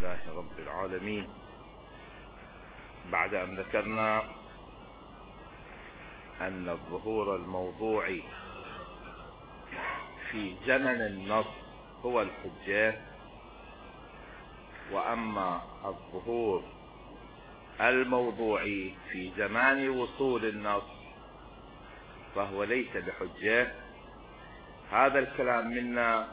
لله رب العالمين. بعد أن ذكرنا أن الظهور الموضوعي في زمن النص هو الحجة، وأما الظهور الموضوعي في زمان وصول النص فهو ليس بحجة. هذا الكلام منا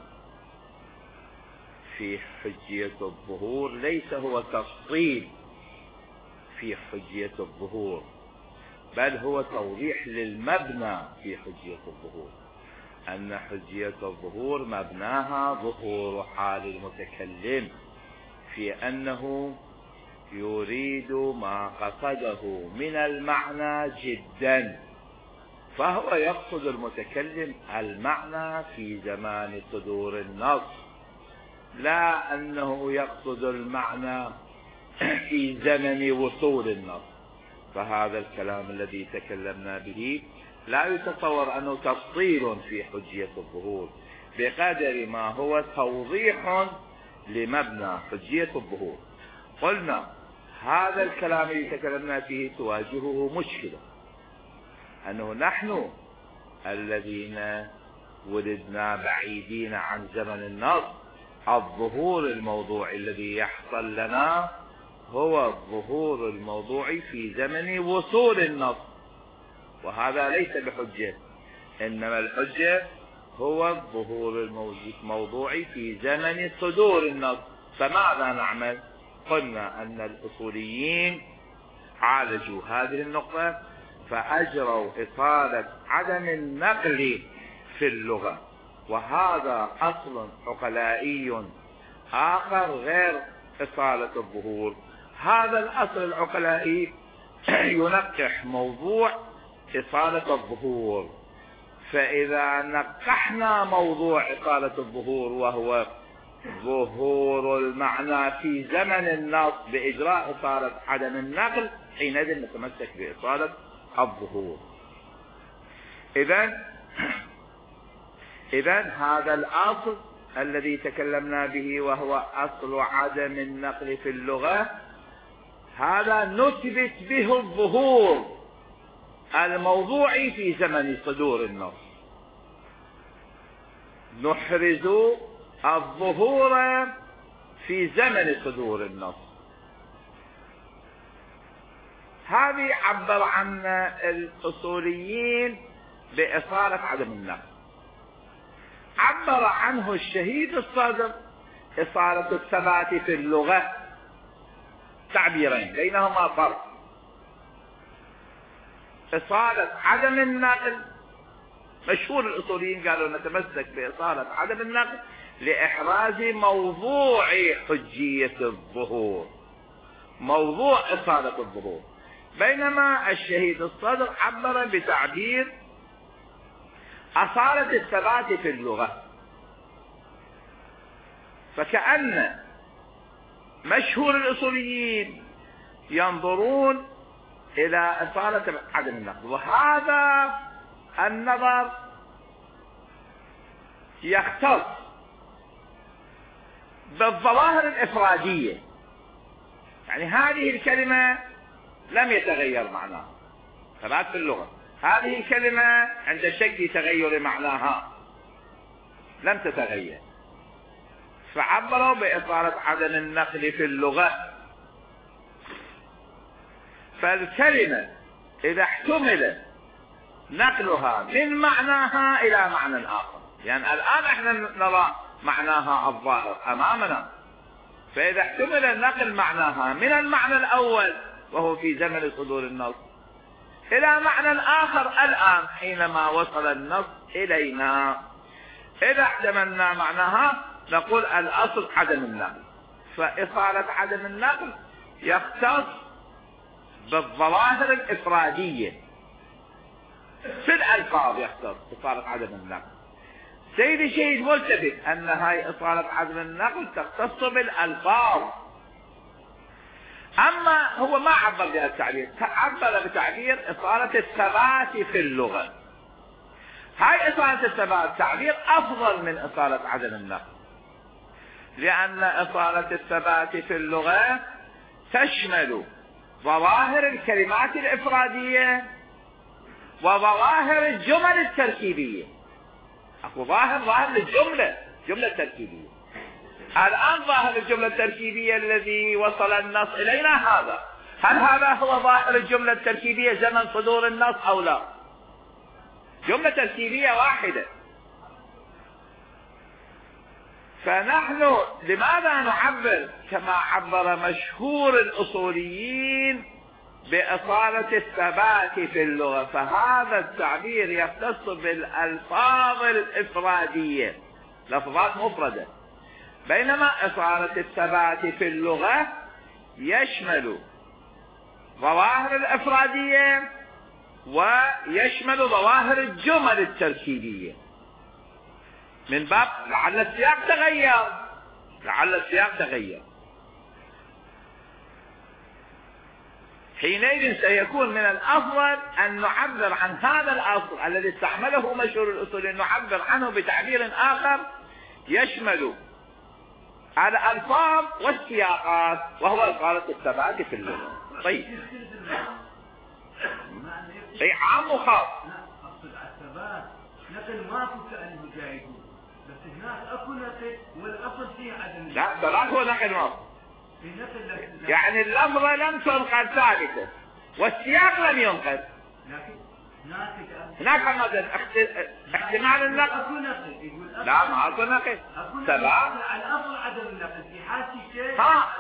في حجية الظهور ليس هو تفصيل في حجية الظهور، بل هو توضيح للمبنى في حجية الظهور، أن حجية الظهور مبناها ظهور حال المتكلم في أنه يريد ما قصده من المعنى جدا، فهو يقصد المتكلم المعنى في زمان صدور النص، لا أنه يقصد المعنى في زمن وصول النص. فهذا الكلام الذي تكلمنا به لا يتصور أنه تفصيل في حجية الظهور بقدر ما هو توضيح لمبنى حجية الظهور. قلنا هذا الكلام الذي تكلمنا فيه تواجهه مشكلة، أنه نحن الذين ولدنا بعيدين عن زمن النص الظهور الموضوعي الذي يحصل لنا هو الظهور الموضوعي في زمن وصول النص، وهذا ليس بحجة، إنما الحجة هو الظهور الموضوعي في زمن صدور النص. فماذا نعمل؟ قلنا أن الأصوليين عالجوا هذه النقطة فأجروا إصالة عدم النقل في اللغة، وهذا أصل عقلائي آخر غير إصالة الظهور. هذا الأصل العقلائي ينقح موضوع إصالة الظهور، فإذا نقحنا موضوع إصالة الظهور وهو ظهور المعنى في زمن النص بإجراء إصالة عدم النقل، حينئذ نتمسك بإصالة الظهور. إذن هذا الأصل الذي تكلمنا به وهو أصل عدم النقل في اللغة، هذا نثبت به الظهور الموضوعي في زمن صدور النص، نحرز الظهور في زمن صدور النص. هذه عبر عنها الأصوليين بإصالة عدم النقل. عبر عنه الشهيد الصادق إصالة الثبات في اللغة، تعبيرين بينهما فرق. إصالة عدم النقل مشهور الأصوليين قالوا نتمسك بإصالة عدم النقل لإحراز موضوع حجية الظهور، موضوع إصالة الظهور، بينما الشهيد الصدر عبر بتعبير أصالة الثبات في اللغة. فكأن مشهور الأصوليين ينظرون إلى إصالة عدم النقل، وهذا النظر يختص بالظواهر الإفرادية، يعني هذه الكلمة لم يتغير معناها، ثبات في اللغة، هذه الكلمة عند شك تغير معناها لم تتغير، فعبروا بإصالة عدم النقل في اللغة. فالكلمة إذا احتمل نقلها من معناها إلى معنى آخر، يعني الآن احنا نرى معناها الظاهر أمامنا، فإذا احتمل نقل معناها من المعنى الأول وهو في زمن صدور النص إلى معنى آخر الآن حينما وصل النص إلينا، إذا احتملنا معناها نقول الأصل عدم النقل. فإصالة عدم النقل يختص بالظواهر الإفرادية في الألفاظ، يختص إصالة عدم النقل. سيدي شيء ملتفت أن هاي إصالة عدم النقل تختص بالألفاظ، أما هو ما عبر بهذا التعبير، عبر بتعبير إصالة الثبات في اللغة. هاي إصالة الثبات تعبير أفضل من إصالة عدم النقل، لأن إصالة الثبات في اللغة تشمل ظواهر الكلمات الإفرادية وظواهر الجمل التركيبية. أكو ظاهر للجملة، جملة تركيبية. الآن ظاهر الجملة التركيبية الذي وصل النص إلينا هذا، هل هذا هو ظاهر الجملة التركيبية زمن صدور النص أو لا؟ جملة تركيبية واحدة. فنحن لماذا نعبر كما عبر مشهور الأصوليين بإصالة الثبات في اللغة؟ فهذا التعبير يختص بالألفاظ الإفرادية، لفظات مفردة، بينما إصالة الثبات في اللغة يشمل ظواهر الإفرادية ويشمل ظواهر الجمل التركيبية، من باب لعل السياق تغير. حينئذ سيكون من الأفضل أن نعبر عن هذا الأصل الذي استعمله مشهور الأصول، أن نعبر عنه بتعبير آخر يشمل الألفاظ والسياقات، وهو إصالة الثبات في اللغة. طيب، أي عام وخاص. أقصد على الثبات نقل ماكو كأنه جايبون، بس هناك أكو نقل والأصل فيه عدم. لا، ثبات هو نقل ماكو. يعني اللفظة لم تنقل ثابتة والسياق لم ينقل. هناك احتمال النقل. لا، ما اكو نقل. ثبات الأصل عدم النقل في حال شيء.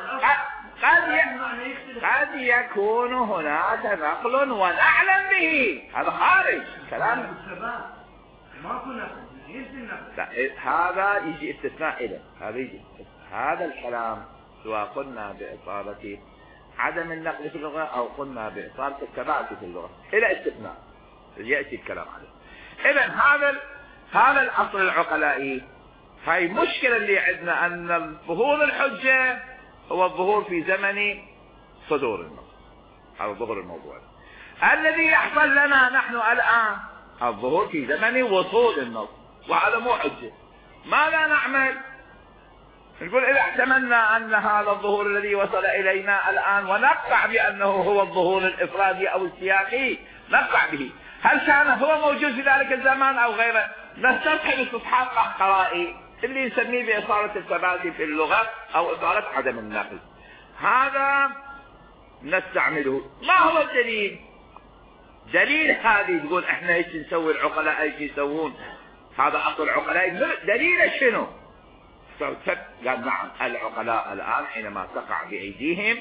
قد يكون هناك نقل ونعلم به، هذا خارج كلام. ماكو نقل، ينفي النقل. هذا يجي استثناء له، هذا الكلام سواء قلنا بإصالة عدم النقل في اللغة أو قلنا بإصالة الثبات في اللغة، إلى استثناء يأتي الكلام عليه. إذن هذا الأصل العقلائي. هاي المشكلة اللي عندنا، أن ظهور الحجة هو الظهور في زمن صدور النص أو ظهور الموضوع. الذي يحصل لنا نحن الآن الظهور في زمن وصول النص، وهذا مو حجة. ماذا نعمل؟ نقول إذا احتملنا أن هذا الظهور الذي وصل إلينا الآن ونقطع بأنه هو الظهور الإفرادي أو السياقي، نقطع به، هل كان هو موجود في ذلك الزمان أو غيره؟ نستصحب استصحاب قرائي اللي نسميه بإصالة الثبات في اللغة أو إصالة عدم النقل. هذا نستعمله. ما هو الدليل؟ دليل هذه تقول احنا ايش نسوي، العقلاء ايش يسوون، هذا أصل العقلاء. دليل شنو؟ قال نعم، العقلاء الآن حينما تقع بأيديهم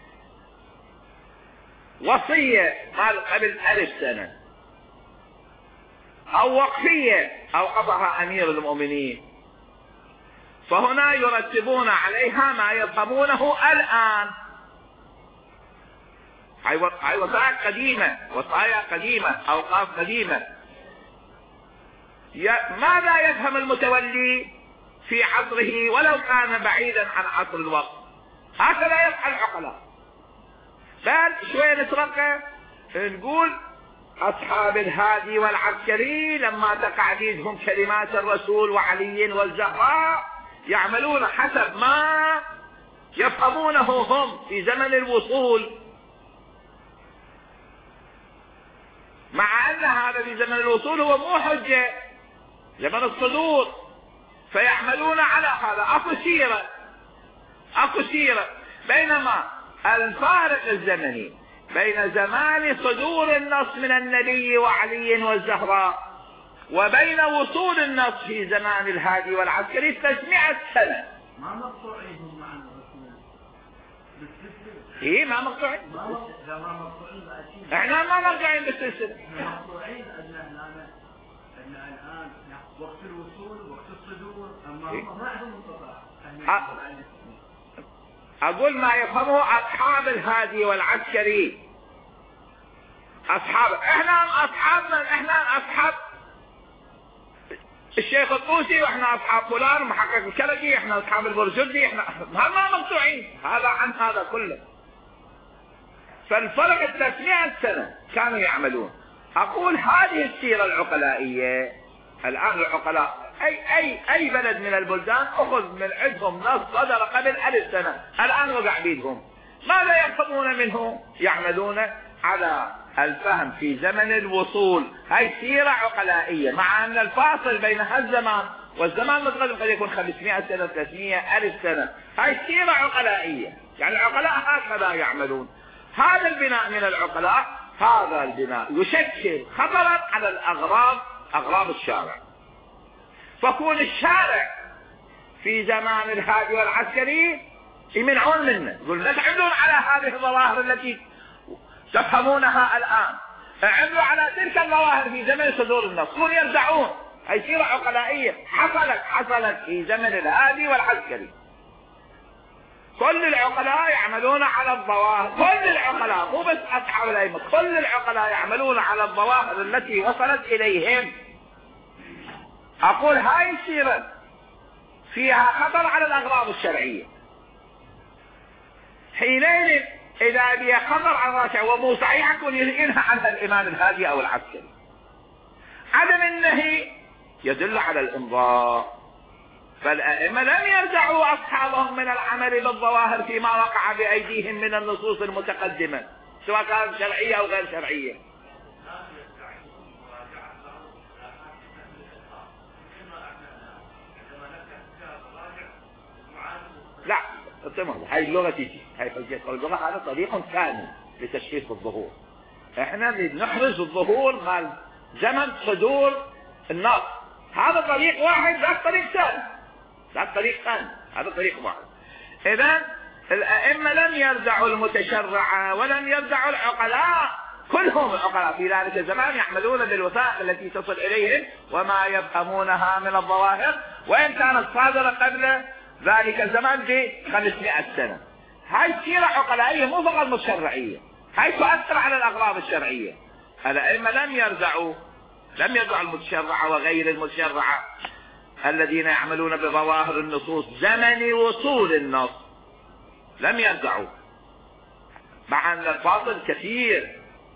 وصية قبل 1000 سنة أو وقفية أوقفها أمير المؤمنين، فهنا يرتبون عليها ما يفهمونه الآن. هاي وصايا قديمة، أوقاف قديمة. ماذا يفهم المتولي في عصره ولو كان بعيدا عن عصر الوقت؟ هكذا يفعل العقلاء. بل شوية نترقى نقول أصحاب الهادي والعسكري لما تقع بيدهم كلمات الرسول وعلي والزهراء يعملون حسب ما يفهمونه هم في زمن الوصول، مع أن هذا في زمن الوصول هو مو حجة، زمن الصدور، فيعملون على هذا. اكو سيرة. بينما الفارق الزمني بين زمان صدور النص من النبي وعلي والزهراء وبين وصول النص في زمان الهادي والعسكري 300 سنة. ما مقطوعين مع الرسول بالسلسلة؟ ايه ما مقطوعين. ما مقطوعين بأشياء. احنا ما مقطوعين بالسلسلة. احنا مقطوعين أن الآن وقت الوصول وقت الصدور، أما هم ما عندهم انقطاع. أقول ما يفهمه أصحاب الهادي والعسكري. احنا أصحاب الشيخ الطوسي، واحنا أصحاب فلان محقق الكلكي، احنا أصحاب البرجردي، احنا ما مقطوعين هذا عن هذا كله. فالفرق 300 سنة كانوا يعملون. أقول هذه السيرة العقلائية الآن العقلاء أي بلد من البلدان أخذ من عندهم نص صدر قبل 1000 سنة الآن وقع بيدهم، ماذا يفهمون منه؟ يعملون على الفهم في زمن الوصول. هاي سيرة عقلائية، مع أن الفاصل بين هالزمان والزمان المتقدم قد يكون 500 سنة 300 1000 سنة. هاي سيرة عقلائية، يعني العقلاء هكذا يعملون. هذا البناء من العقلاء، هذا البناء يشكل خطرا على أغراض الشارع. فكون الشارع في زمان الهادي والعسكري يمنعون منه، يقول لا تعملون على هذه الظواهر التي تفهمونها الآن، اعملوا على تلك الظواهر في زمن صدور النص. يرجعون. هي سيرة عقلائية حصلت في زمن الهادي والعسكري. كل العقلاء يعملون على الظواهر، كل العقلاء مو بس أصحاب الأئمة، كل العقلاء يعملون على الظواهر التي وصلت إليهم. أقول هاي السيرة فيها خطر على الأغراض الشرعية. حينئذ إذا بها خطر على الراشع ومو صحيح يكون ينهى عنها الإمام الهادي أو العسكري. عدم النهي يدل على الإمضاء. فالأئمة لم يرجعوا أصحابهم من العمل بالظواهر فيما وقع بأيديهم من النصوص المتقدمة، سواء كانت شرعية أو غير شرعية. لا، هاي اللغة تيجي، هاي حجة اللغة، هذا طريق ثاني لتشخيص الظهور. احنا نحرز الظهور مع زمن صدور النص، هذا طريق واحد، ذاك طريق ثاني، هذا طريق واحد. إذن الأئمة لم يرجعوا المتشرعة ولم يرجعوا العقلاء، كلهم العقلاء في ذلك الزمان يعملون بالوثائق التي تصل إليهم وما يفهمونها من الظواهر، وإن كانت صادرة قبل ذلك الزمان ب500 سنة. هاي سيرة عقلائية مو فقط مشرعية، هاي تؤثر على الأغراض الشرعية. الأئمة لم يرجعوا المتشرعة وغير المتشرعة الذين يعملون بظواهر النصوص زمن وصول النص، لم يرجعوا، مع أن الفاصل كثير.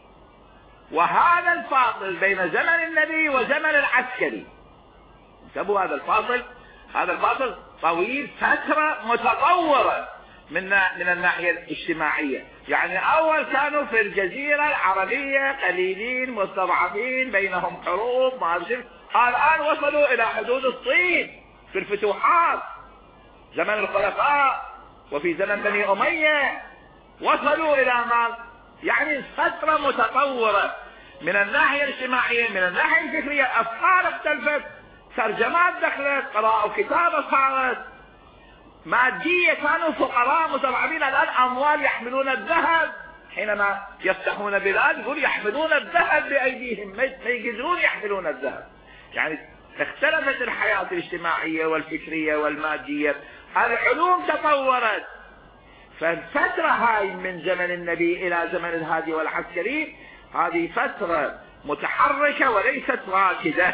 وهذا الفاصل بين زمن النبي وزمن العسكري، انتبهوا، هذا الفاصل طويل، فترة متطورة من الناحية الاجتماعية. يعني أول كانوا في الجزيرة العربية قليلين مستضعفين، بينهم حروب ما أعرف، الآن وصلوا إلى حدود الصين في الفتوحات، زمن الخلفاء وفي زمن بني أمية وصلوا إلى ما يعني فترة متطورة من الناحية الاجتماعية، من الناحية الفكرية. أفكار اختلفت، ترجمات دخلت، قراءة وكتابة صارت، مادية، كانوا فقراء متضعفين، الآن أموال يحملون الذهب، حينما يفتحون بلاد يقول يحملون الذهب بأيديهم، ما يقدرون يحملون الذهب. يعني اختلفت الحياة الاجتماعية والفكرية والمادية، العلوم تطورت. فالفترة هاي من زمن النبي إلى زمن الهادي والعسكري هذه فترة متحركة وليست راكدة.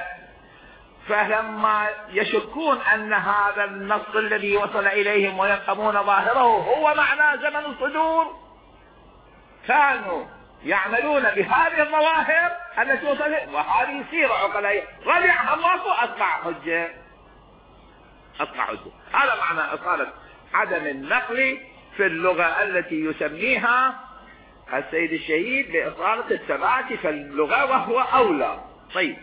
فلما يشكون أن هذا النص الذي وصل إليهم ويفهمون ظاهره هو معنى زمن الصدور، كانوا يعملون بهذه الظواهر التي وصلت، وهذه سيرة عقلائية، رجع الله أصبح حجة. هذا معنى إصالة عدم النقل في اللغة التي يسميها السيد الشهيد بإصالة الثبات في اللغة، وهو أولى. طيب،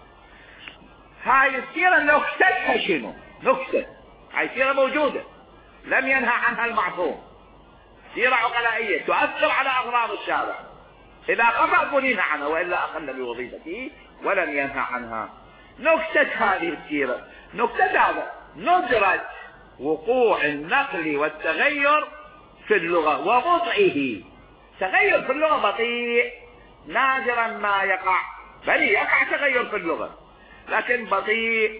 هاي السيرة نكتتها شنو؟ هاي سيرة موجودة لم ينهى عنها المعصوم، سيرة عقلائية تؤثر على أغراض الشارع، إذا قطع بنينا عنها وإلا أقل بوظيفته ولم ينهى عنها. نكتة هذه السيرة، هذا ندرج وقوع النقل والتغير في اللغة وبطئه. تغير في اللغة بطيء، نادرا ما يقع، بل يقع تغير في اللغة لكن بطيء،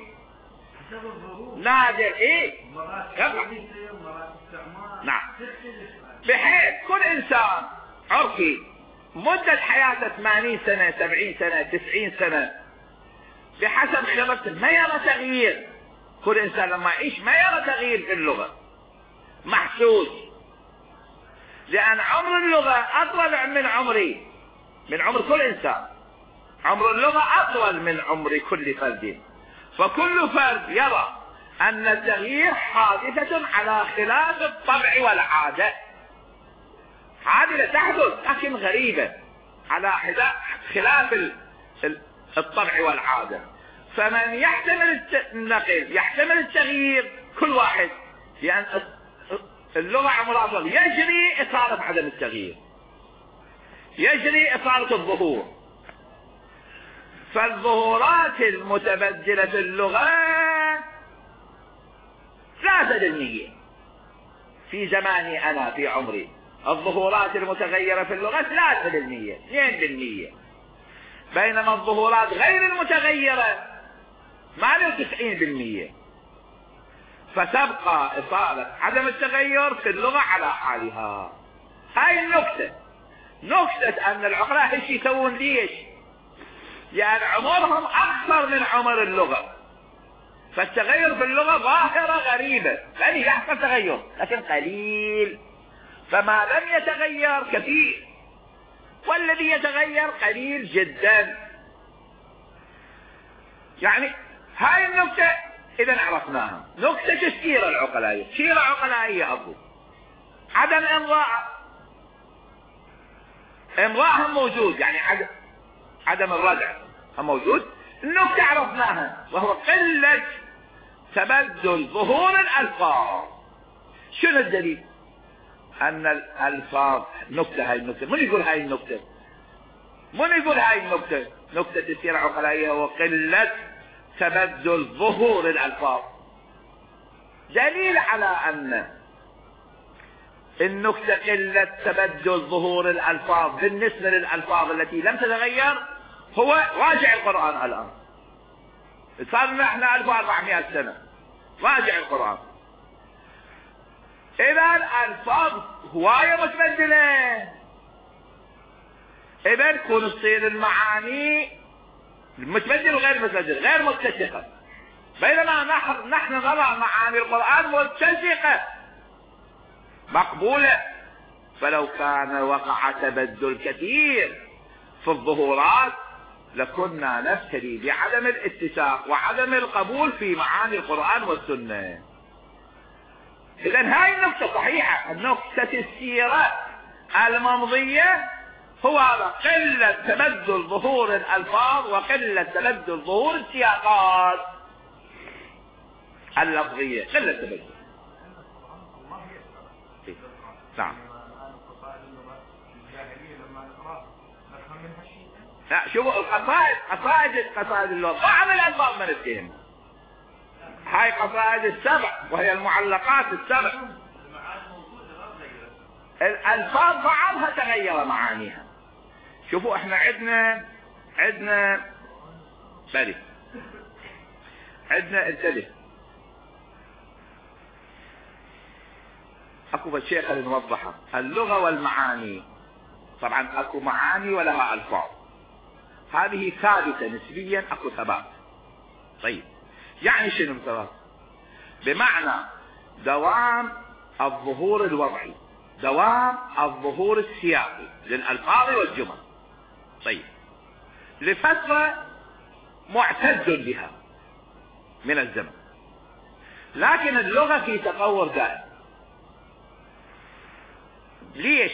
نادر. نعم، بحيث كل انسان عرفي مدة حياته 80 سنة 70 سنة 90 سنة بحسب خبرته ما يرى تغيير. كل انسان لما يعيش ما يرى تغيير في اللغة محسوس، لان عمر اللغة اطول من عمر كل انسان. عمر اللغة اطول من عمر كل فرد. فكل فرد يرى أن التغيير حادثة على خلاف الطبع والعادة، عادة تحدث لكن غريبة على خلاف الطبع والعادة. فمن يحتمل النقل يحتمل التغيير، كل واحد، لأن اللغة عمرها يجري إصالة عدم التغيير، يجري إصالة الظهور. فالظهورات المتبدلة في اللغة 3% في زماني أنا في عمري، الظهورات المتغيرة في اللغة 3% 2%، بينما الظهورات غير المتغيرة ما له 90%. فتبقى إصالة عدم التغير في اللغة على حالها. هاي النكتة، نكتة أن العقلاء ايش يسوون؟ ليش؟ لأن عمرهم أكثر من عمر اللغة، فالتغير في اللغة ظاهرة غريبة، لأن يحصل تغير لكن قليل، فما لم يتغير كثير، والذي يتغير قليل جدا. يعني هاي النكتة إذا عرفناها. نكتة السيرة العقلائية، سيرة عقلائية أبو عدم امضاءهم موجود، يعني عدم الردع موجود. النكتة عرفناها، وهو قلة تبدل ظهور الألفاظ. شنو الدليل؟ أن الألفاظ نكتة. هاي النكتة من يقول هاي النكتة؟ من يقول هاي النكتة؟ نكتة السيرة العقلائية وقلة تبدل ظهور الألفاظ. دليل على أن النكتة قلة تبدل ظهور الألفاظ بالنسبة للألفاظ التي لم تتغير هو راجع القرآن. الآن صار لنا احنا 1400 سنة، راجع القرآن. إذا الألفاظ هواية متبدلة، إذا تكون تصير المعاني متبدل وغير متبدل، غير متسقة، بينما نحن نضع معاني القرآن متسقة مقبولة. فلو كان وقع تبدل كثير في الظهورات لكنا نفتري بعدم الاتساق وعدم القبول في معاني القرآن والسنة. إذن هاي النقطة صحيحة. النقطة السيرة الممضية هو قلة تبدل ظهور الألفاظ وقلة تبدل ظهور السياقات اللفظية، قلة تبدل. نعم. لا شوفوا قصائد اللغة بعض الألفاظ ما نتهم، هاي قصائد السبع وهي المعلقات السبع، الألفاظ بعضها تغير معانيها. شوفوا احنا عندنا انتبه، اكو شيء خلينا نوضحه. اللغة والمعاني طبعا اكو معاني ولها الفاظ، هذه ثابتة نسبيا، اكو ثبات. طيب يعني شنو الثبات؟ بمعنى دوام الظهور الوضعي، دوام الظهور السياقي للألفاظ والجمل. طيب لفترة معتد بها من الزمن، لكن اللغة في تطور دائم. ليش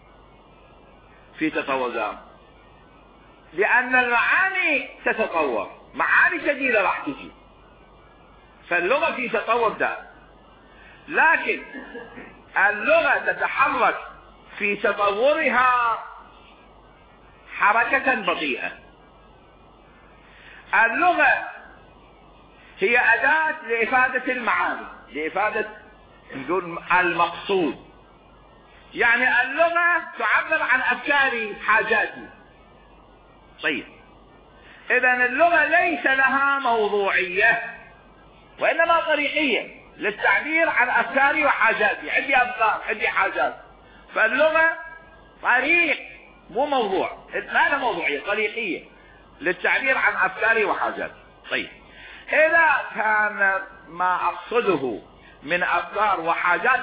في تطور دائم؟ لأن المعاني تتطور، معاني جديدة راح تجي، فاللغة في تطور دائم. لكن اللغة تتحرك في تطورها حركة بطيئة. اللغة هي أداة لإفادة المعاني، لإفادة نقول المقصود. يعني اللغة تعبر عن أفكاري، حاجاتي. طيب إذا اللغة ليس لها موضوعية وإنما طريقية للتعبير عن أفكاري وحاجاتي. عندي أفكار، عندي حاجات، فاللغة طريق مو موضوع، ما لها موضوعية، طريقية للتعبير عن أفكاري وحاجاتي. طيب إذا كان ما أقصده من أفكار وحاجات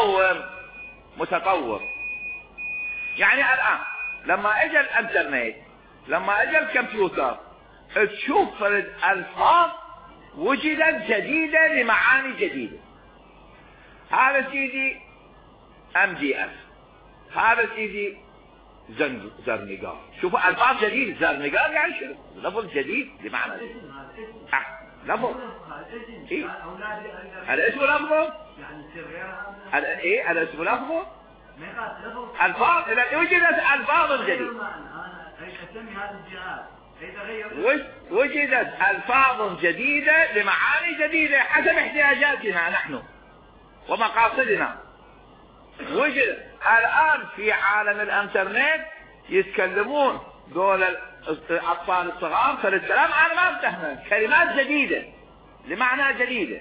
متطور، يعني الآن لما اجى الانترنت، لما اجى الكمبيوتر، تشوف الألفاظ وجدت جديدة لمعاني جديدة. هذا سيدي MDF، هذا سيدي زرنقار. شوفوا ألفاظ جديدة. زرنقار يعني شنو؟ لفظ جديد بمعنى لفظ. إيه؟ الاسم لفظه؟ إيه الاسم لفظه؟ ألفاظ. إذا وجدت ألفاظ جديدة، وجدت ألفاظ جديدة لمعاني جديدة حسب احتياجاتنا نحن ومقاصدنا. وجد الآن في عالم الانترنت يتكلمون دول الأطفال الصغار فالكلام أنا ما افتحنا كلمات جديدة لمعنى جديدة،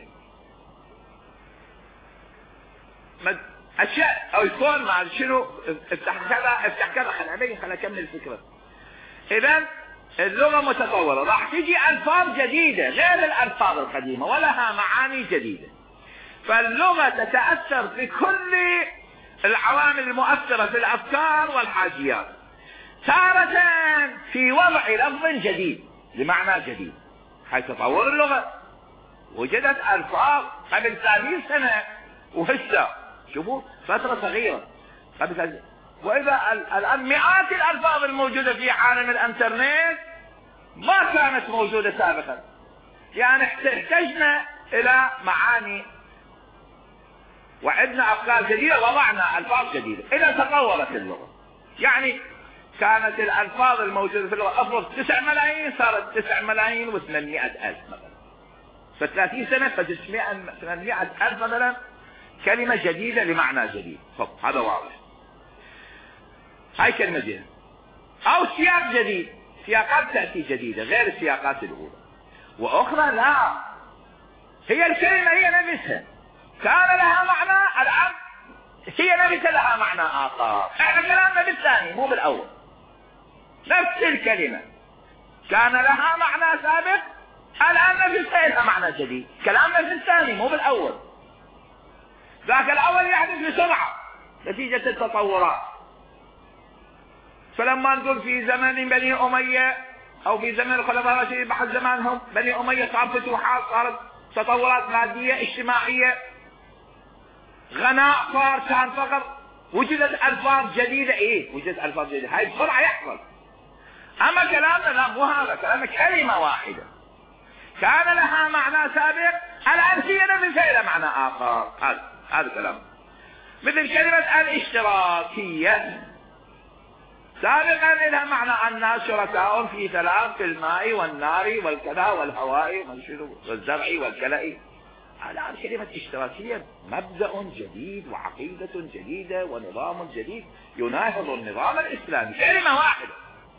أشياء أو يكون مع شنو افتح كذا خل أكمل الفكرة. إذن اللغة متطورة، راح تجي ألفاظ جديدة غير الألفاظ القديمة ولها معاني جديدة. فاللغة تتأثر بكل العوامل المؤثرة في الأفكار والحاجيات، تارة في وضع لفظ جديد لمعنى جديد. هاي تطور اللغة. وجدت ألفاظ قبل 30 سنة وهسه شوفوا فترة صغيرة قبل 30. وإذا الآن مئات الألفاظ الموجودة في عالم الانترنت ما كانت موجودة سابقا، يعني احتجنا إلى معاني وعندنا أفكار جديدة وضعنا ألفاظ جديدة. إذا تطورت اللغة، يعني كانت الألفاظ الموجودة في اللغة أفرض 9 ملايين صارت 9 ملايين و800 ألف مثلا. في 30 سنة ف 800 ألف مثلا كلمة جديدة لمعنى جديد. هذا واضح. هاي كلمة جديدة. أو سياق جديد، سياقات تأتي جديدة غير السياقات الأولى. وأخرى لا، هي الكلمة هي نفسها كان لها معنى، الآن هي نفسها لها معنى آخر. احنا كلامنا بالثاني مو بالأول. نفس الكلمة كان لها معنى سابق، الآن نفسها لها معنى جديد. كلامنا في الثاني مو بالأول. ذاك الأول يحدث بسرعة نتيجة التطورات. فلما نقول في زمن بني أمية أو في زمن الخلفاء الراشدين بعد زمانهم بني أمية صار فتوحات، صارت تطورات مادية اجتماعية، غناء صار، كان فقر، وجدت ألفاظ جديدة. إيه وجدت ألفاظ جديدة، هاي بسرعة يحصل. أما كلامنا لا، مو هذا. كلامنا كلمة واحدة كان لها معنى سابق، الآن هي نفسها إلى معنى آخر. هذا كلام. مثل كلمة الاشتراكية، سابقا لها معنى الناس شركاء في 3 في الماء والنار والكذا والهواء والزرع والكلأ. الآن كلمة اشتراكية مبدأ جديد وعقيدة جديدة ونظام جديد يناهض النظام الإسلامي. كلمة واحدة.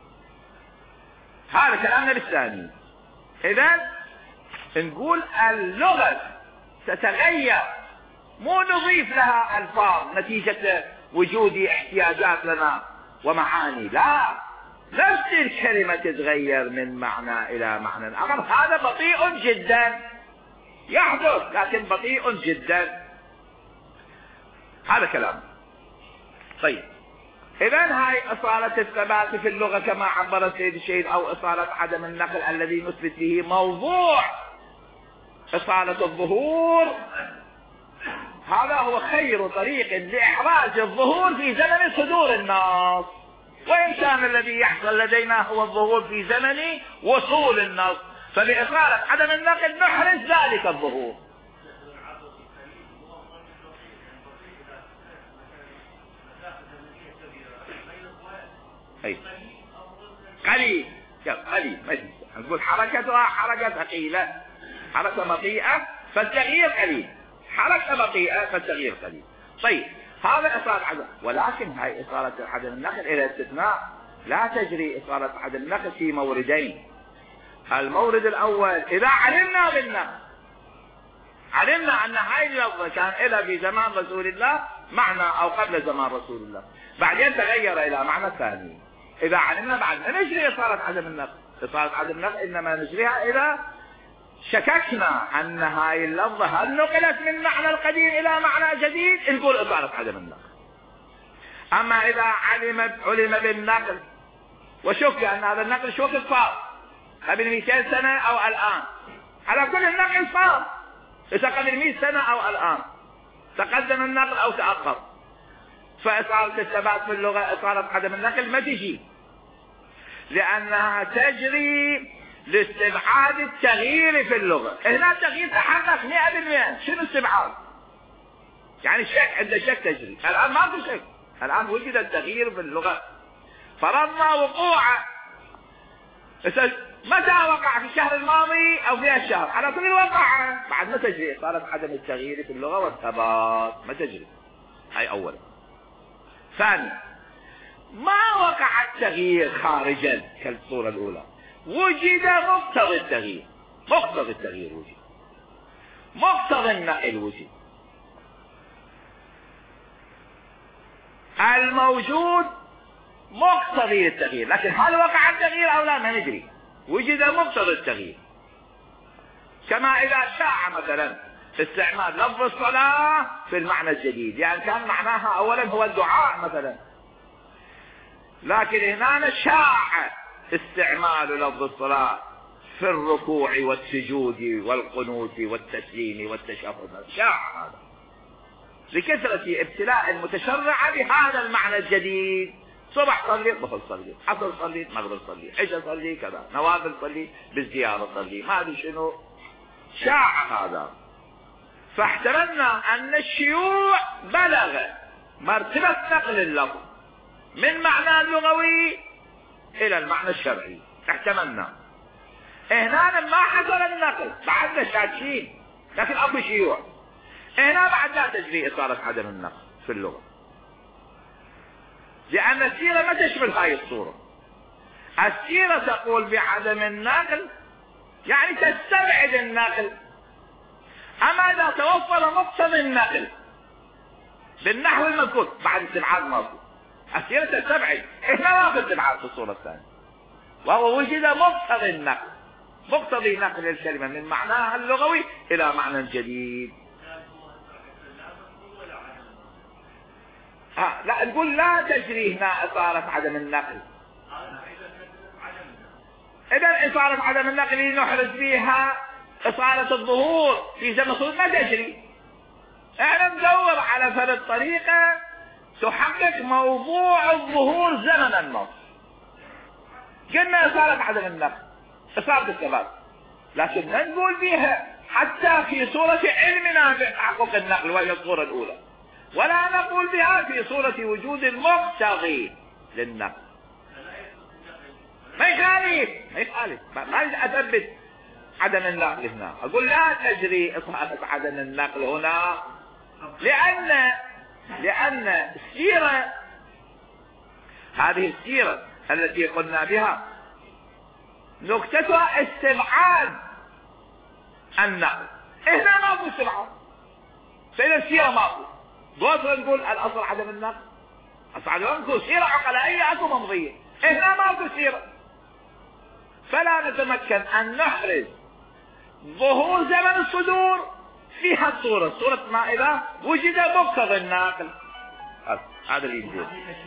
هذا كلامنا بالثاني. إذن نقول اللغة تتغير، مو نضيف لها ألفاظ نتيجة وجود احتياجات لنا ومعاني، لا، نفس الكلمة تتغير من معنى إلى معنى آخر. هذا بطيء جدا يحدث، لكن بطيء جدا. هذا كلام. طيب إذن هاي أصالة الثبات في اللغة كما عبر السيد الشهيد، أو أصالة عدم النقل الذي نثبت به موضوع أصالة الظهور. هذا هو خير طريق لإحراز الظهور في زمن صدور النص، وإن كان الذي يحصل لدينا هو الظهور في زمن وصول النص، فبإصالة عدم النقل نحرز ذلك الظهور. قليل قليل، نقول حركتها حركة ثقيلة، حركة بطيئة فالتغيير قليل، حركة بطيئة فالتغيير قليل. طيب هذا إصالة عدم، ولكن هاي إصالة عدم النقل إلى استثناء. لا تجري إصالة عدم النقل في موردين. المورد الأول إذا علمنا بالنقل، علمنا أن هاي اللفظة كان إلى في زمان رسول الله معنى أو قبل زمان رسول الله، بعدين تغير إلى معنى ثاني. إذا علمنا بعد نجري إصالة عدم النقل. إصالة عدم النقل إنما نجريها إذا شككنا أن هاي اللفظة هل نقلت من معنى القديم إلى معنى جديد، نقول إصالة عدم النقل. أما إذا علم بالنقل وشك أن هذا النقل شو صار قبل 200 سنة أو الآن، على كل النقل صار، إذا قبل 100 سنة أو الآن تقدم النقل أو تأخر. فإصالة الثبات في اللغة إصالة عدم النقل ما تجي، لأنها تجري لاستبعاد التغيير في اللغة. هنا التغيير تحقق 100%. شنو استبعاد؟ يعني شك، عند شك تجري. الآن ما في شك، الآن وجد التغيير في اللغة، فرضنا وقوعه. متى وقع؟ في الشهر الماضي أو في الشهر، على كل وقع بعد ما تجري صارت عدم التغيير في اللغة والثبات ما تجري. هاي أولا. ثانيا، ما وقع التغيير خارجا كالصورة الأولى، وجد مقتضى التغيير. مقتضى التغيير وجد، مقتضى النقل وجد. الموجود مقتضي التغيير، لكن هل وقع التغيير أو لا ما ندري. وجد مقتضى التغيير، كما إذا شاع مثلا استعمال لفظ الصلاة في المعنى الجديد، يعني كان معناها أولا هو الدعاء مثلا، لكن هنا شاع استعمال لفظ الصلاة في الركوع والسجود والقنوت والتسليم والتشهد. شاع هذا لكثرة ابتلاء المتشرع بهذا المعنى الجديد. صبح صلي، ظهر صلي، عصر صلي، مغرب صلي، عشاء صلي، كذا، نوافل صلي، بالزيارة صلي، ما ادري شنو. شاع هذا. فاحتملنا ان الشيوع بلغ مرتبة نقل اللفظ من معنى اللغوي الى المعنى الشرعي. احتملنا. هنا ما حصل النقل، بعدنا شاكين، لكن اكو شيوع. هنا بعد لا تجري إصالة عدم النقل في اللغة، لأن السيرة ما تشمل هاي الصورة. السيرة تقول بعدم النقل يعني تستبعد النقل. أما إذا توفر مقتضى النقل بالنحو المذكور بعد استبعاد ماضي، السيرة تستبعد. إحنا ما في استبعاد في الصورة الثانية، وهو وجد مقتضى النقل، مقتضي نقل الكلمة من معناها اللغوي إلى معنى جديد. لا نقول لا تجري هنا إصالة عدم النقل. إذا إصالة عدم النقل نحرز بها إصالة الظهور في زمن الصدور ما تجري. احنا ندور على فرد طريقة تحقق موضوع الظهور زمن النص. قلنا إصالة عدم النقل، إصالة الثبات، لكن لا نقول بها حتى في صورة علمنا بتحقق النقل وهي الصورة الأولى، ولا نقول بها في صورة وجود المقتضي للنقل. ما يخالف ما أثبت عدم النقل هنا، أقول لا تجري إصالة عدم النقل هنا، لأن السيرة هذه السيرة التي قلنا بها نكتتها استبعاد النقل. هنا ما في استبعاد، فإذا السيرة ما في قلت نقول الأصل عدم النقل. أصل نقول سيرة عقلائية أكو ممضية، هنا ما في سيرة، فلا نتمكن أن نحرز ظهور زمن الصدور فيها الصورة. صورة ما إذا وجد مقتضى الناقل. هذا اللي يجوز.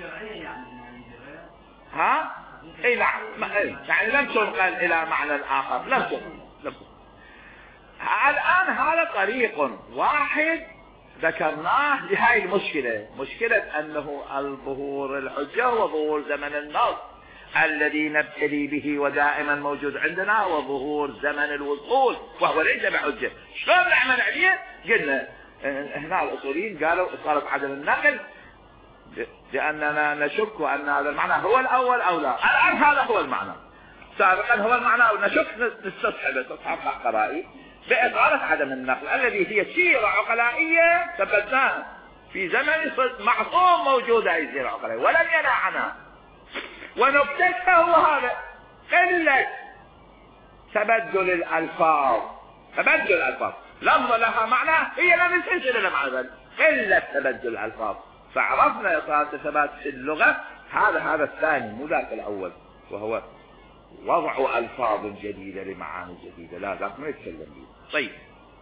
ها؟ اي نعم، يعني لم تنقل الى معنى اخر، لم تنقل. الان هذا طريق واحد ذكرناه لهذه المشكلة، مشكلة انه الظهور الحجة هو ظهور زمن النص الذي نبتلي به ودائما موجود عندنا، وظهور زمن الوصول وهو ليس بحجة. شلون نعمل عليه؟ قلنا هنا الاصوليين قالوا اصالة عدم النقل لأننا نشك أن هذا المعنى هو الأول أو لا. الآن هذا هو المعنى، سابقا هو المعنى أو نشك نستصحب قرائي بإصالة عدم النقل الذي هي سيرة عقلائية ثبتناها في زمن معصوم موجودة أي سيرة عقلائية ولم ينع عنها، ونكتشفه هو هذا قلة تبدل الألفاظ. تبدل الألفاظ لفظ لها معنى هي لم تنزل معنى ذلك، قلة تبدل الألفاظ. فعرفنا إصالة الثبات في اللغة هذا الثاني مو ذاك الأول، وهو وضع ألفاظ جديدة لمعاني جديدة. لا ذاك ما نتكلم به. طيب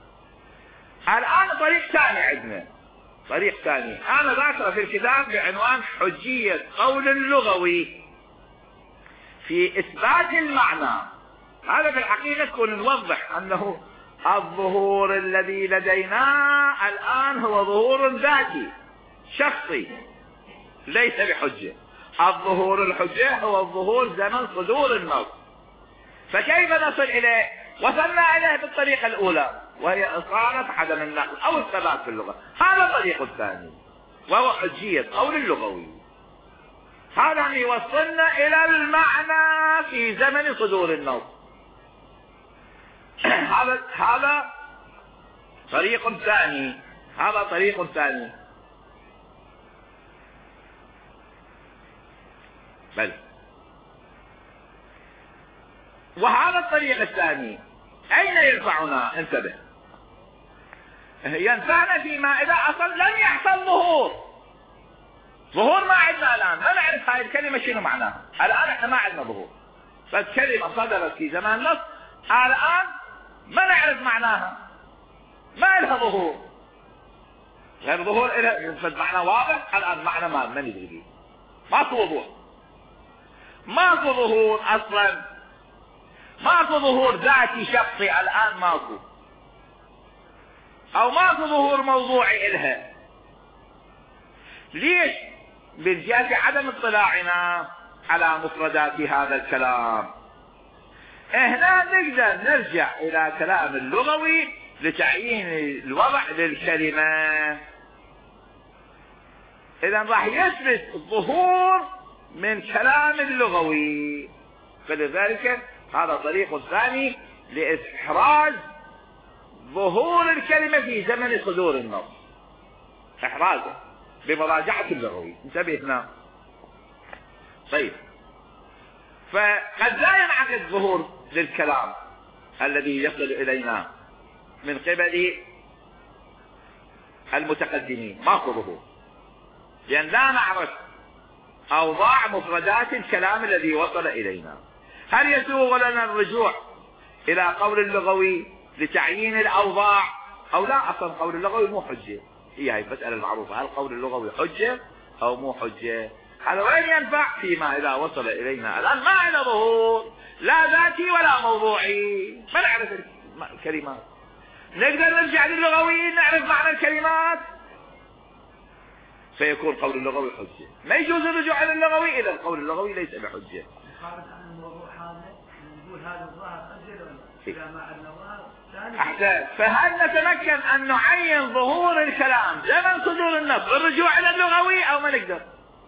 الآن طريق ثاني عندنا، طريق ثاني أنا ذاكره في الكتاب بعنوان حجية قول اللغوي في إثبات المعنى. هذا في الحقيقة كنا نوضح أنه الظهور الذي لدينا الآن هو ظهور ذاتي شخصي ليس بحجة. الظهور الحجة هو الظهور زمن صدور النص. فكيف نصل إليه؟ وصلنا إليه بالطريقة الأولى وهي إصالة عدم النقل أو الثبات في اللغة. هذا الطريق الثاني وهو حجية القول اللغوي. هذا يوصلنا إلى المعنى في زمن صدور النص. هذا طريق ثاني. هذا طريق ثاني. بل وهذا الطريق الثاني أين ينفعنا؟ انتبه. ينفعنا فيما إذا أصل لم يحصل ظهور ما عندنا الآن، ما نعرف هاي الكلمة شنو معناها. الآن احنا ما عندنا ظهور، فالكلمة صدرت في زمان نص الآن ما نعرف معناها، ما لها ظهور. غير ظهور لها معنى واضح الآن، معنى ما ندري به، ماكو وضوح، ماكو ظهور أصلا، ماكو ظهور ذاتي شخصي الآن، ماكو، أو ماكو ظهور موضوعي إلها. ليش؟ من جهة عدم اطلاعنا على مفردات هذا الكلام. هنا نقدر نرجع إلى كلام اللغوي لتعيين الوضع للكلمة. إذا راح يثبت الظهور من كلام اللغوي، فلذلك هذا طريق ثاني لإحراز ظهور الكلمة في زمن صدور النص، إحرازه بمراجعة اللغوي. انتبه هنا. طيب، فقد لا ينعقد ظهور للكلام الذي يصل إلينا من قبل المتقدمين، ماكو ظهور، لأن لا نعرف أوضاع مفردات الكلام الذي وصل إلينا. هل يسوغ لنا الرجوع إلى قول اللغوي لتعيين الأوضاع أو لا؟ أصلا قول اللغوي مو حجة، هي المسألة المعروفة، هل قول اللغوي حجة أو مو حجة؟ هذا وين ينفع؟ فيما إذا وصل إلينا الآن ما عندنا ظهور لا ذاتي ولا موضوعي، ما نعرف الكلمات. نقدر نرجع للغويين نعرف معنى الكلمات، فيكون قول اللغوي حجة. ما يجوز الرجوع إلى اللغوي إذا القول اللغوي ليس بحجة. نقول هذا الظاهر حجة ولا إذا ما عندنا ظاهر ثاني؟ أحسن. فهل نتمكن أن نعين ظهور الكلام زمن صدور النص بالرجوع إلى اللغوي أو ما نقدر؟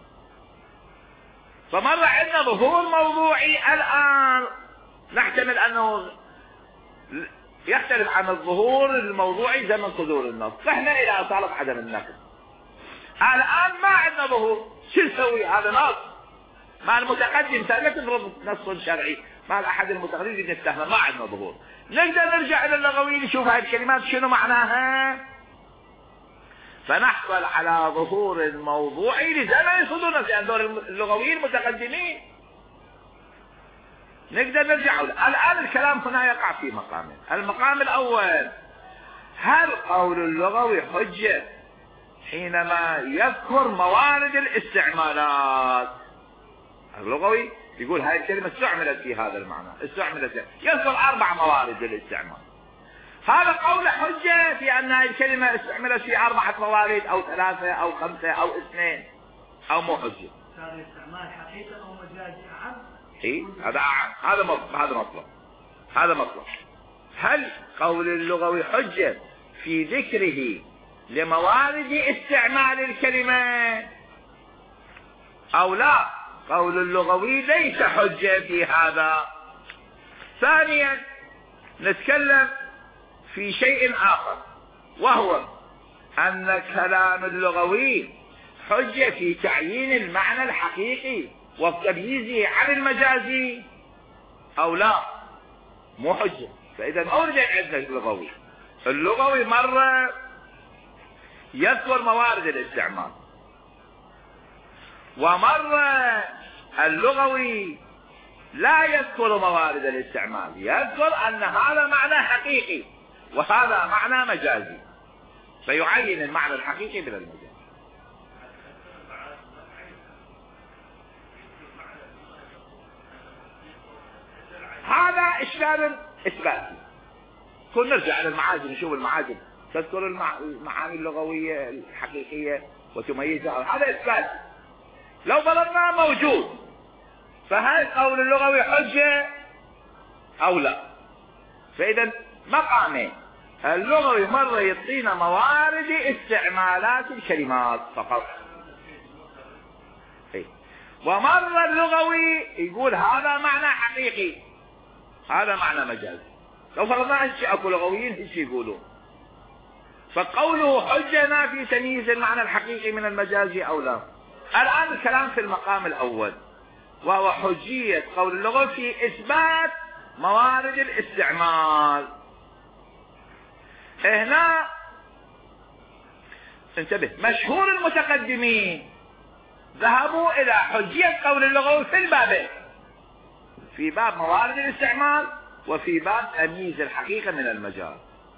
فمرة عندنا ظهور موضوعي الآن نحتمل أنه يختلف عن الظهور الموضوعي زمن صدور النص، فإحنا إلى أصالة عدم النقل. الآن ما عندنا ظهور، شو نسوي؟ هذا نص مع المتقدم سألت نص شرعي مع أحد المتقدمين نستهمل، ما عندنا ظهور. نقدر نرجع إلى اللغوي نشوف هذه الكلمات شنو معناها، فنحصل على ظهور الموضوعي لزمن صدور النص، لأن دور اللغويين المتقدمين نقدر نرجع له. الآن الكلام هنا يقع في مقامين. المقام الأول، هل قول اللغوي حجة حينما يذكر موارد الاستعمالات؟ اللغوي يقول هاي الكلمة استعملت في هذا المعنى، استعملت، يذكر 4 موارد للاستعمال. هذا قول حجة في أن هاي الكلمة استعملت في 4 موارد أو 3 أو 5 أو 2، أو مو حجة؟ صار الاستعمال حقيقة أو مجازي أعم؟ إيه، هذا مطلب. هل قول اللغوي حجة في ذكره لموارد استعمال الكلمة أو لا؟ قول اللغوي ليس حجة في هذا. ثانيا، نتكلم في شيء آخر، وهو أن كلام اللغوي حجة في تعيين المعنى الحقيقي وتمييزه عن المجازي أو لا؟ مو حجة. فإذا أرجع عندنا اللغوي مرة يذكر موارد الاستعمال، ومرة اللغوي لا يذكر موارد الاستعمال، يذكر أن هذا معنى حقيقي وهذا معنى مجازي، فيعين المعنى الحقيقي من المجازي. هذا إشكال إثباتي. كنا نرجع على المعاجم نشوف المعاجم تذكر المعاني اللغوية الحقيقية وتميزها، هذا إثبات. لو فرضنا موجود فهل القول اللغوي حجة أو لا؟ فإذا مقامين، اللغوي مرة يعطينا موارد استعمالات الكلمات فقط، ومرة اللغوي يقول هذا معنى حقيقي هذا معنى مجازي. لو فرضنا هالشيء اكو لغويين هالشيء يقولون، فقوله حجنا في تمييز المعنى الحقيقي من المجازي او لا. الان الكلام في المقام الاول وهو حجية قول اللغة في اثبات موارد الاستعمال. هنا انتبه، مشهور المتقدمين ذهبوا الى حجية قول اللغوي في البابين، في باب موارد الاستعمال وفي باب تمييز الحقيقة من المجاز،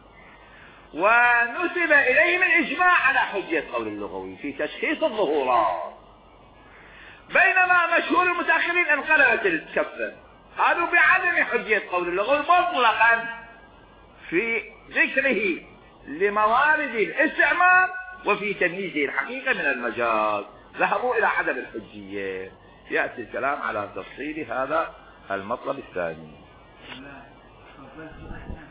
ونسب اليهم الاجماع على حجية قول اللغوي في تشخيص الظهورات. بينما مشهور المتأخرين انقلبت الكفة، قالوا بعدم حجية قول اللغوي مطلقا في ذكره لموارد الاستعمال وفي تمييز الحقيقة من المجاز، ذهبوا الى عدم الحجية. يأتي الكلام على تفصيل هذا المطلب الثاني.